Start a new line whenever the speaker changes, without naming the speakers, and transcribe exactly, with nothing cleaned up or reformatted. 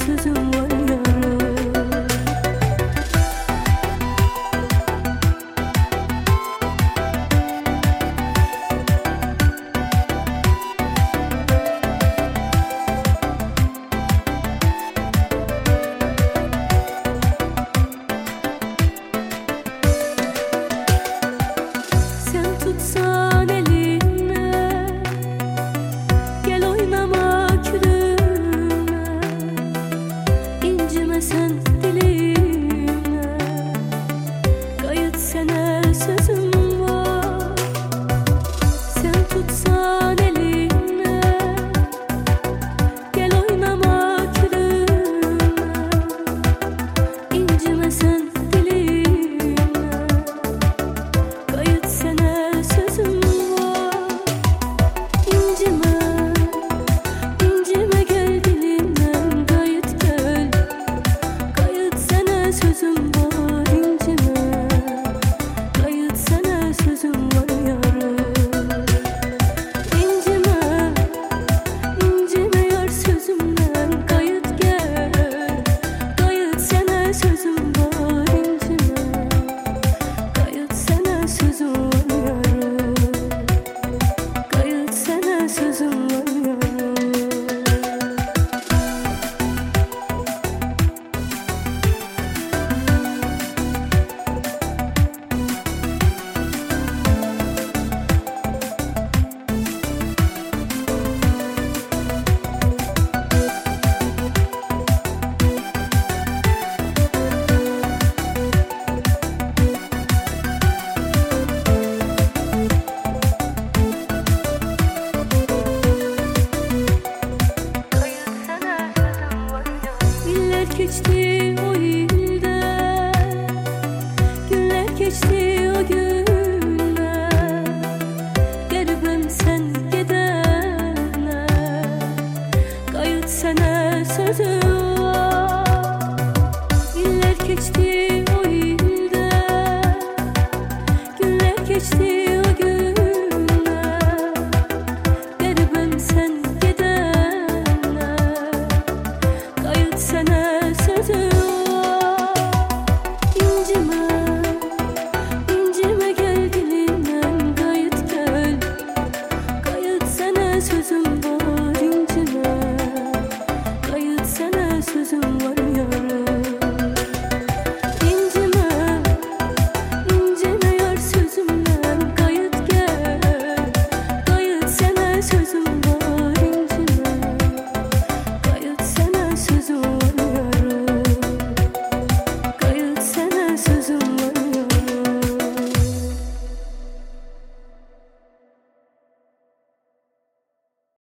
sözüm var yarım. Sen tutsan elimle, gel oynama külüme, incime sen dilime, kayıt sene sözüm var. Sen tutsan elimle, gel oynama külüme, incime sen dilime, kayıt sene sözüm var. İncime, incime gel dilimden, kayıt gel, kayıt sene sözüm var. İncime, kayıt sene sözüm var yarım. İncime, incime yar sözümden, kayıt gel, kayıt sene sözüm var. İncime, kayıt sene sözüm var yarım. Kayıt sene sözüm var yarım. Yıllar geçti o ilde, günler geçti o günler, garibim sen gidene, kayıt sene sözüm